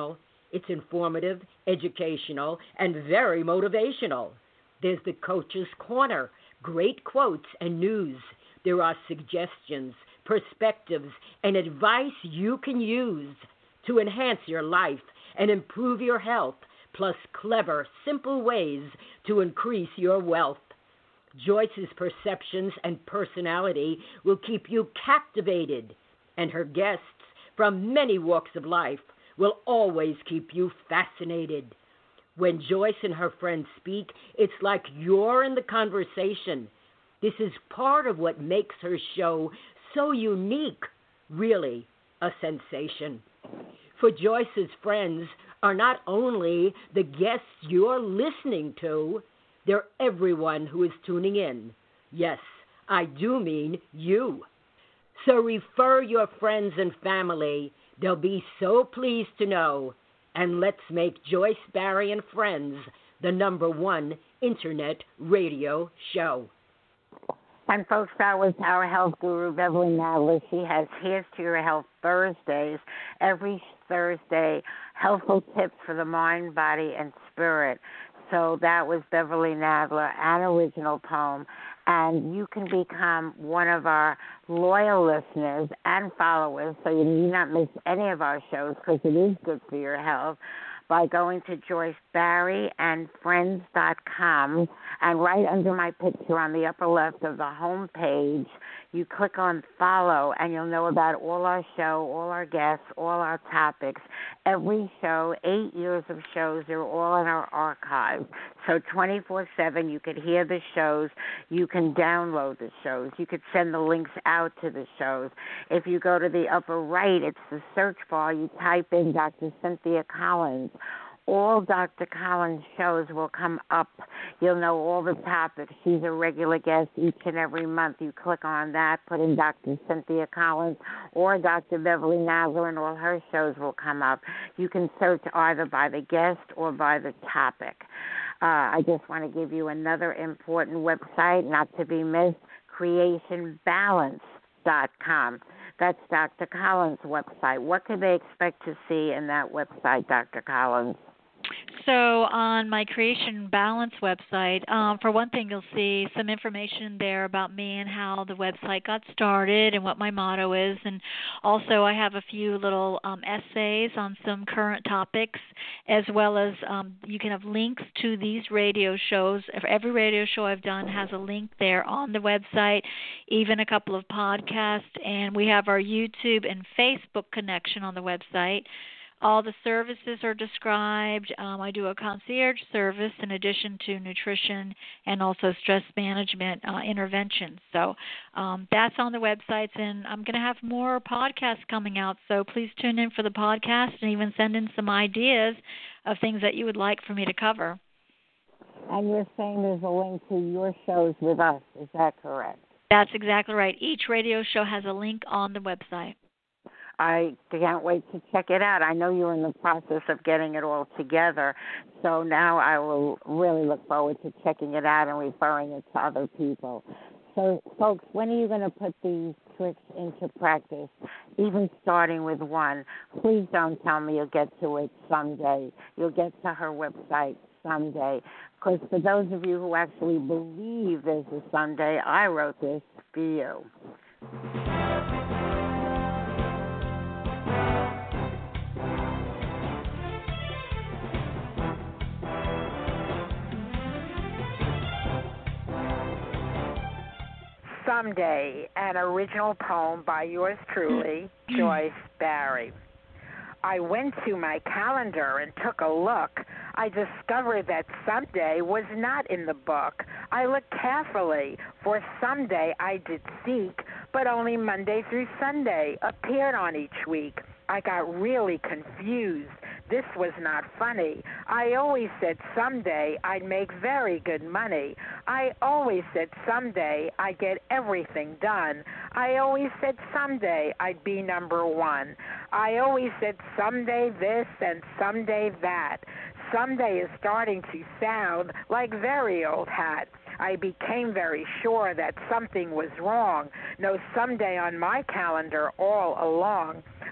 It's informative, educational, and very motivational. There's the Coach's Corner, great quotes and news. There are suggestions, perspectives, and advice you can use to enhance your life and improve your health, plus clever, simple ways to increase your wealth. Joyce's perceptions and personality will keep you captivated, and her guests from many walks of life will always keep you fascinated. When Joyce and her friends speak, it's like you're in the conversation. This is part of what makes her show so unique, really a sensation. For Joyce's friends are not only the guests you're listening to, they're everyone who is tuning in. Yes, I do mean you. So refer your friends and family. They'll be so pleased to know. And let's make Joyce Barrie and Friends the #1 Internet radio show. And folks, that was our health guru, Beverly Nadler. She has Here's to Your Health Thursdays. Every Thursday, helpful tips for the mind, body, and spirit. So that was Beverly Nadler, an original poem. And you can become one of our loyal listeners and followers so you do not miss any of our shows because it is good for your health by going to JoyceBarrieandFriends.com, and right under my picture on the upper left of the home page, you click on follow, and you'll know about all our show, all our guests, all our topics. Every show, 8 years of shows, they're all in our archive. So 24/7, you could hear the shows. You can download the shows. You could send the links out to the shows. If you go to the upper right, it's the search bar. You type in Dr. Cynthia Collins. All Dr. Collins shows will come up. You'll know all the topics. She's a regular guest each and every month. You click on that, put in Dr. Cynthia Collins or Dr. Beverly Nadler, and all her shows will come up. You can search either by the guest or by the topic. I just want to give you another important website, not to be missed, creationbalance.com. That's Dr. Collins' website. What can they expect to see in that website, Dr. Collins? So on my Creation Balance website, for one thing, you'll see some information there about me and how the website got started and what my motto is. And also I have a few little essays on some current topics, as well as you can have links to these radio shows. Every radio show I've done has a link there on the website, even a couple of podcasts. And we have our YouTube and Facebook connection on the website. All the services are described. I do a concierge service in addition to nutrition and also stress management interventions. So that's on the websites, and I'm going to have more podcasts coming out. So please tune in for the podcast and even send in some ideas of things that you would like for me to cover. And you're saying there's a link to your shows with us. Is that correct? That's exactly right. Each radio show has a link on the website. I can't wait to check it out. I know you're in the process of getting it all together, so now I will really look forward to checking it out and referring it to other people. So, folks, when are you going to put these tricks into practice, even starting with one? Please don't tell me you'll get to it someday. You'll get to her website someday. Because for those of you who actually believe there's a someday, I wrote this for you. Someday, an original poem by yours truly, Joyce Barrie. I went to my calendar and took a look. I discovered that someday was not in the book. I looked carefully, for someday I did seek, but only Monday through Sunday appeared on each week. I got really confused. This was not funny. I always said someday I'd make very good money. I always said someday I'd get everything done. I always said someday I'd be #1. I always said someday this and someday that. Someday is starting to sound like very old hat. I became very sure that something was wrong. No someday on my calendar all along.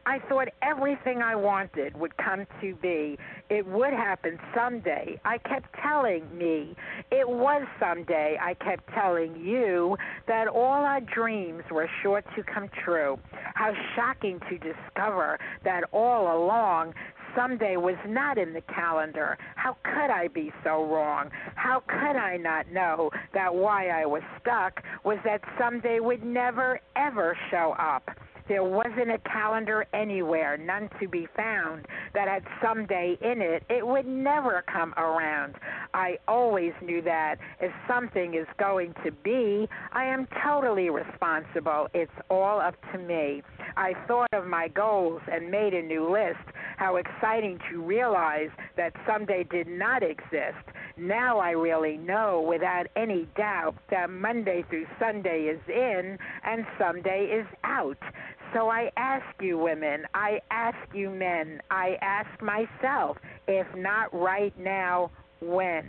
I thought everything I wanted would come to be. It would happen someday. I kept telling me it was someday. I kept telling you that all our dreams were sure to come true. How shocking to discover that all along someday was not in the calendar. How could I be so wrong? How could I not know that why I was stuck was that someday would never, ever show up? There wasn't a calendar anywhere, none to be found, that had someday in it. It would never come around. I always knew that if something is going to be, I am totally responsible. It's all up to me. I thought of my goals and made a new list. How exciting to realize that someday did not exist. Now I really know without any doubt that Monday through Sunday is in and someday is out. So I ask you women, I ask you men, I ask myself, if not right now, when?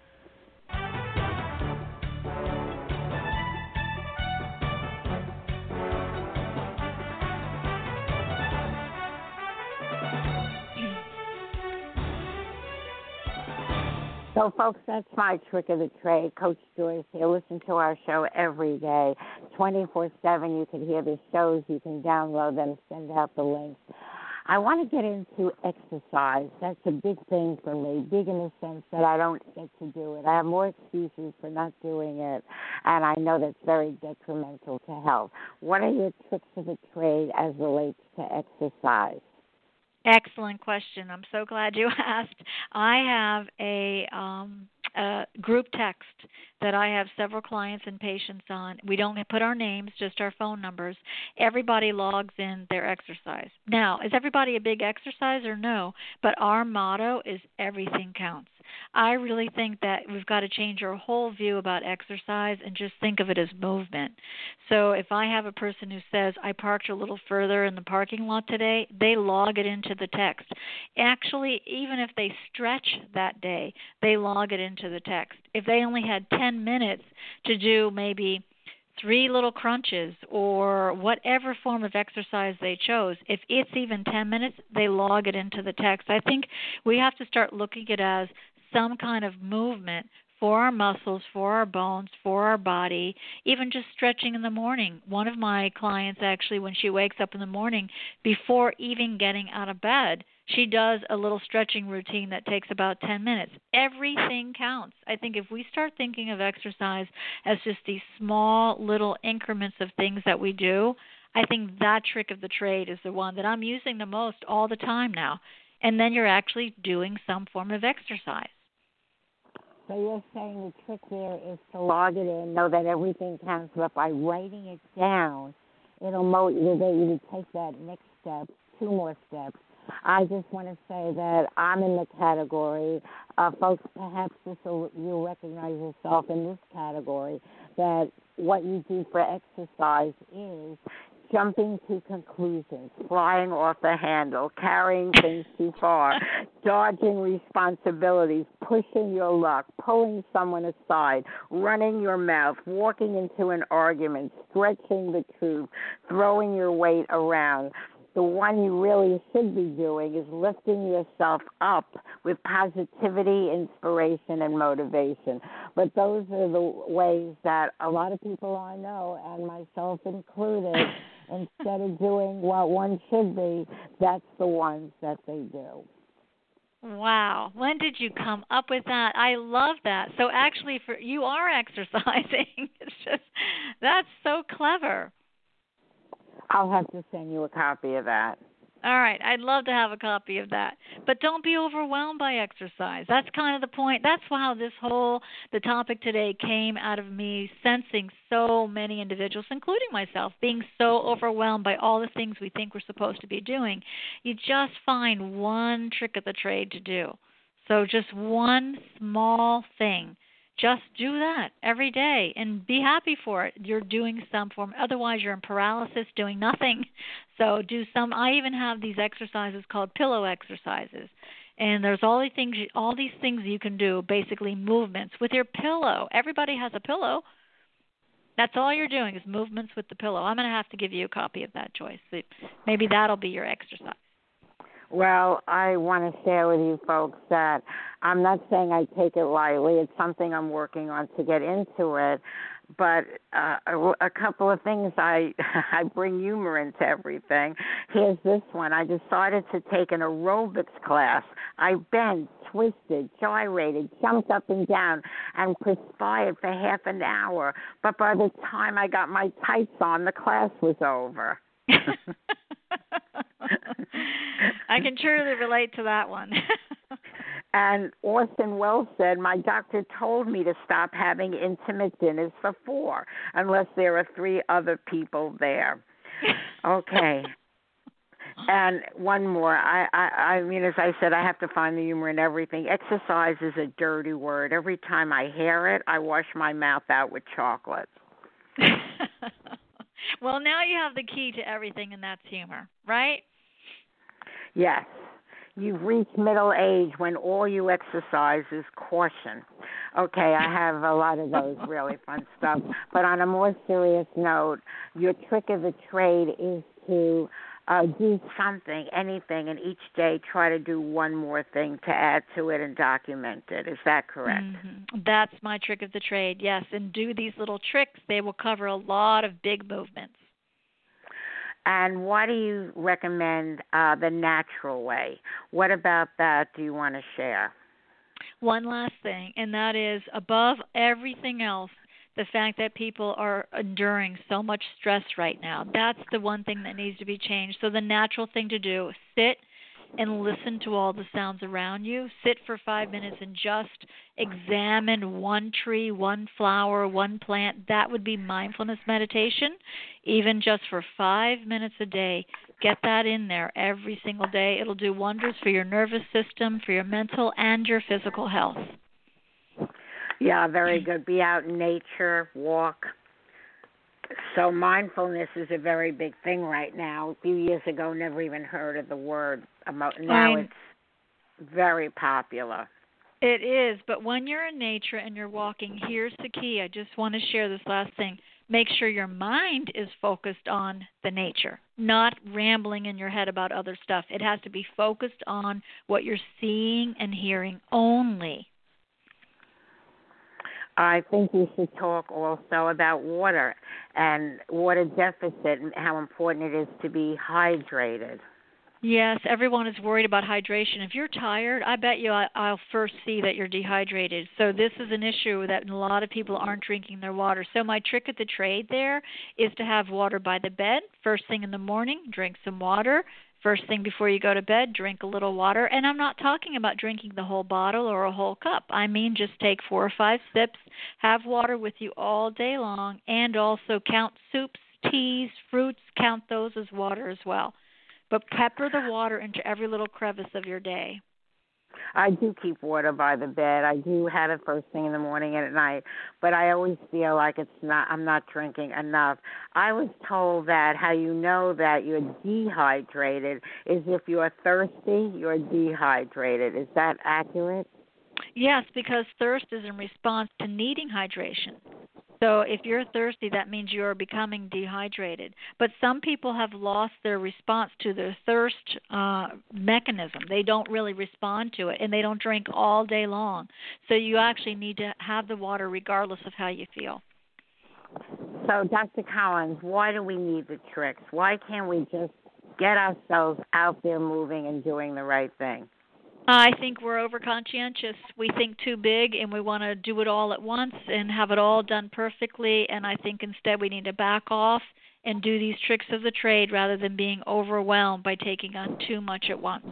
So, folks, that's my trick of the trade. Coach Joyce here. Listen to our show every day, 24/7. You can hear the shows. You can download them, send out the links. I want to get into exercise. That's a big thing for me, big in the sense that I don't get to do it. I have more excuses for not doing it, and I know that's very detrimental to health. What are your tricks of the trade as relates to exercise? Excellent question. I'm so glad you asked. I have a group text that I have several clients and patients on. We don't put our names, just our phone numbers. Everybody logs in their exercise. Now, is everybody a big exerciser? No. But our motto is everything counts. I really think that we've got to change our whole view about exercise and just think of it as movement. So if I have a person who says, I parked a little further in the parking lot today, they log it into the text. Actually, even if they stretch that day, they log it into the text. If they only had 10 minutes to do maybe 3 little crunches or whatever form of exercise they chose, if it's even 10 minutes, they log it into the text. I think we have to start looking at it as some kind of movement for our muscles, for our bones, for our body, even just stretching in the morning. One of my clients actually, when she wakes up in the morning, before even getting out of bed, she does a little stretching routine that takes about 10 minutes. Everything counts. I think if we start thinking of exercise as just these small little increments of things that we do, I think that trick of the trade is the one that I'm using the most all the time now. And then you're actually doing some form of exercise. So you're saying the trick there is to log it in, know that everything counts, but by writing it down, it'll motivate you to take that next step, 2 more steps. I just want to say that I'm in the category, folks, perhaps you'll recognize yourself in this category, that what you do for exercise is jumping to conclusions, flying off the handle, carrying things too far, dodging responsibilities, pushing your luck, pulling someone aside, running your mouth, walking into an argument, stretching the truth, throwing your weight around. The one you really should be doing is lifting yourself up with positivity, inspiration, and motivation. But those are the ways that a lot of people I know, and myself included, instead of doing what one should be, that's the ones that they do. Wow. When did you come up with that? I love that. So actually, you are exercising. It's just, that's so clever. I'll have to send you a copy of that. All right. I'd love to have a copy of that. But don't be overwhelmed by exercise. That's kind of the point. That's how the topic today came out of me sensing so many individuals, including myself, being so overwhelmed by all the things we think we're supposed to be doing. You just find one trick of the trade to do. So just one small thing. Just do that every day and be happy for it. You're doing some form. Otherwise, you're in paralysis, doing nothing. So do some. I even have these exercises called pillow exercises. And there's all these things you can do, basically movements with your pillow. Everybody has a pillow. That's all you're doing is movements with the pillow. I'm going to have to give you a copy of that, Joyce. Maybe that'll be your exercise. Well, I want to share with you folks that I'm not saying I take it lightly. It's something I'm working on to get into it. But a couple of things, I bring humor into everything. Here's this one. I decided to take an aerobics class. I bent, twisted, gyrated, jumped up and down, and perspired for half an hour. But by the time I got my tights on, the class was over. I can truly relate to that one. And Orson Welles said, my doctor told me to stop having intimate dinners for 4 unless there are 3 other people there. Okay. And one more. I mean, as I said, I have to find the humor in everything. Exercise is a dirty word. Every time I hear it, I wash my mouth out with chocolate. Well, now you have the key to everything, and that's humor, right? Yes. You've reached middle age when all you exercise is caution. Okay, I have a lot of those really fun stuff. But on a more serious note, your trick of the trade is to do something, anything, and each day try to do one more thing to add to it and document it. Is that correct? Mm-hmm. That's my trick of the trade, yes. And do these little tricks. They will cover a lot of big movements. And what do you recommend the natural way? What about that do you want to share? One last thing, and that is above everything else, the fact that people are enduring so much stress right now. That's the one thing that needs to be changed. So the natural thing to do, sit and listen to all the sounds around you. Sit for 5 minutes and just examine one tree, one flower, one plant. That would be mindfulness meditation, even just for 5 minutes a day. Get that in there every single day. It'll do wonders for your nervous system, for your mental, and your physical health. Yeah, very good. Be out in nature, walk. So mindfulness is a very big thing right now. A few years ago, never even heard of the word. Now it's very popular. It is, but when you're in nature and you're walking, here's the key. I just want to share this last thing. Make sure your mind is focused on the nature, not rambling in your head about other stuff. It has to be focused on what you're seeing and hearing only. I think you should talk also about water and water deficit and how important it is to be hydrated. Yes, everyone is worried about hydration. If you're tired, I bet you I'll first see that you're dehydrated. So this is an issue that a lot of people aren't drinking their water. So my trick of the trade there is to have water by the bed. First thing in the morning, drink some water. First thing before you go to bed, drink a little water. And I'm not talking about drinking the whole bottle or a whole cup. I mean just take 4 or 5 sips, have water with you all day long, and also count soups, teas, fruits, count those as water as well. But pepper the water into every little crevice of your day. I do keep water by the bed. I do have it first thing in the morning and at night, but I always feel like I'm not drinking enough. I was told that how you know that you're dehydrated is if you're thirsty, you're dehydrated. Is that accurate? Yes, because thirst is in response to needing hydration. So if you're thirsty, that means you're becoming dehydrated. But some people have lost their response to their thirst mechanism. They don't really respond to it, and they don't drink all day long. So you actually need to have the water regardless of how you feel. So, Dr. Collins, why do we need the tricks? Why can't we just get ourselves out there moving and doing the right thing? I think we're over-conscientious. We think too big, and we want to do it all at once and have it all done perfectly, and I think instead we need to back off and do these tricks of the trade rather than being overwhelmed by taking on too much at once.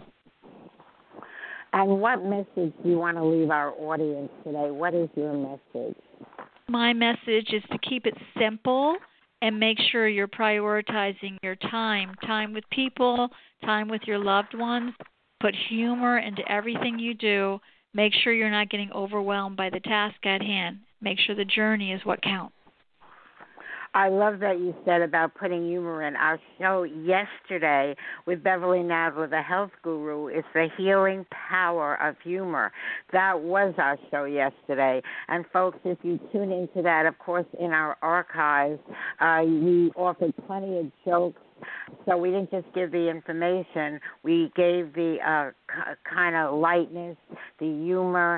And what message do you want to leave our audience today? What is your message? My message is to keep it simple and make sure you're prioritizing your time with people, time with your loved ones. Put humor into everything you do. Make sure you're not getting overwhelmed by the task at hand. Make sure the journey is what counts. I love that you said about putting humor in. Our show yesterday with Beverly Nadler, the health guru, is the healing power of humor. That was our show yesterday. And folks, if you tune into that, of course, in our archives, we offered plenty of jokes. So we didn't just give the information. We gave the kind of lightness, the humor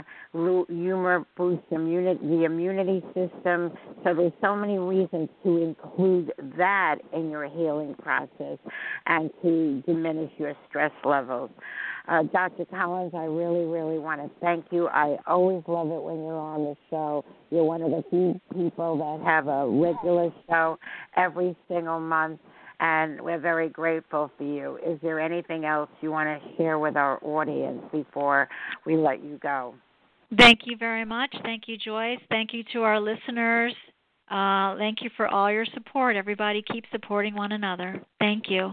boosts the immunity system. So there's so many reasons to include that in your healing process and to diminish your stress levels. Dr. Collins, I really, really want to thank you. I always love it when you're on the show. You're one of the few people that have a regular show every single month, and we're very grateful for you. Is there anything else you want to share with our audience before we let you go? Thank you very much. Thank you, Joyce. Thank you to our listeners. Thank you for all your support. Everybody keep supporting one another. Thank you.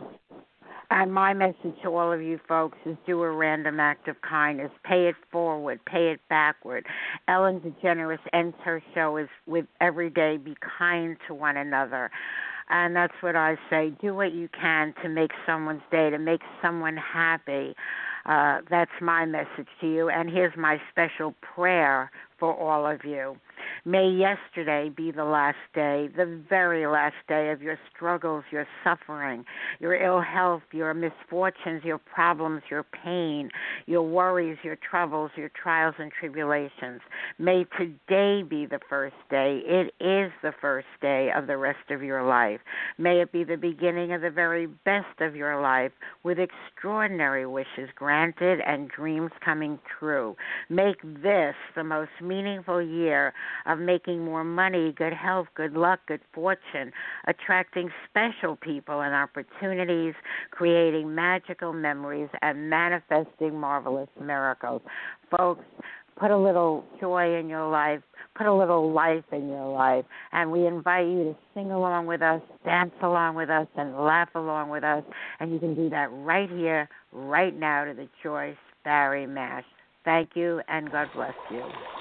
And my message to all of you folks is do a random act of kindness. Pay it forward. Pay it backward. Ellen DeGeneres ends her show with every day, be kind to one another. And that's what I say. Do what you can to make someone's day, to make someone happy. That's my message to you. And here's my special prayer for all of you. May yesterday be the last day, the very last day of your struggles, your suffering, your ill health, your misfortunes, your problems, your pain, your worries, your troubles, your trials and tribulations. May today be the first day. It is the first day of the rest of your life. May it be the beginning of the very best of your life, with extraordinary wishes granted and dreams coming true. Make this the most meaningful year of making more money, good health, good luck, good fortune, attracting special people and opportunities, creating magical memories, and manifesting marvelous miracles. Folks, put a little joy in your life, put a little life in your life, and we invite you to sing along with us, dance along with us, and laugh along with us, and you can do that right here, right now, to the Joyce Barrie Mash. Thank you, and God bless you.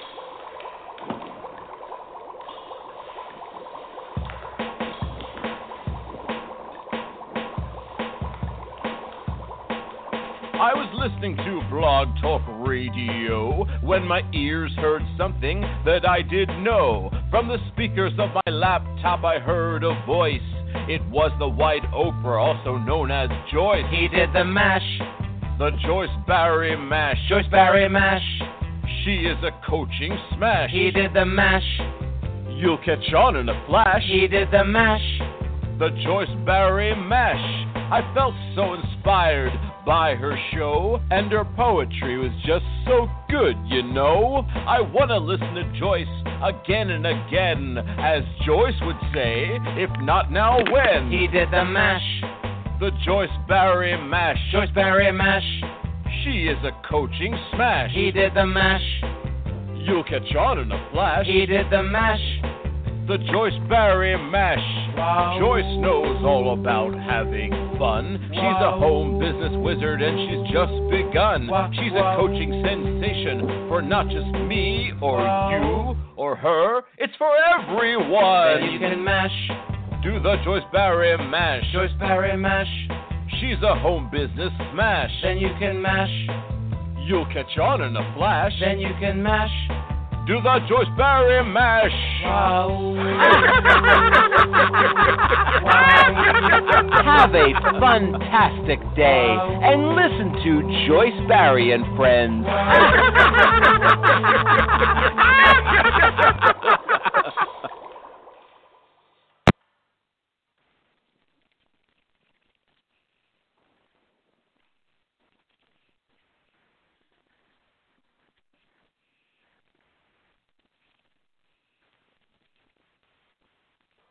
I was listening to Blog Talk Radio when my ears heard something that I didn't know. From the speakers of my laptop I heard a voice. It was the White Oprah, also known as Joyce. He did the mash. The Joyce Barrie Mash. Joyce Barrie Mash. She is a coaching smash. He did the mash. You'll catch on in a flash. He did the mash. The Joyce Barrie Mash. I felt so inspired by her show, and her poetry was just so good, you know. I want to listen to Joyce again and again, as Joyce would say, if not now, when? He did the mash. The Joyce Barrie Mash. Joyce Barrie Mash. She is a coaching smash. He did the mash. You'll catch on in a flash. He did the mash. The Joyce Barrie Mash. Wow. Joyce knows all about having fun. Wow. She's a home business wizard and she's just begun. Wow. She's a coaching sensation for not just me or you or her. It's for everyone. Then you can mash. Do the Joyce Barrie Mash. Joyce Barrie Mash. She's a home business smash. Then you can mash. You'll catch on in a flash. Then you can mash. Do the Joyce Barrie Mash. Wow. Have a fantastic day and listen to Joyce Barrie and Friends.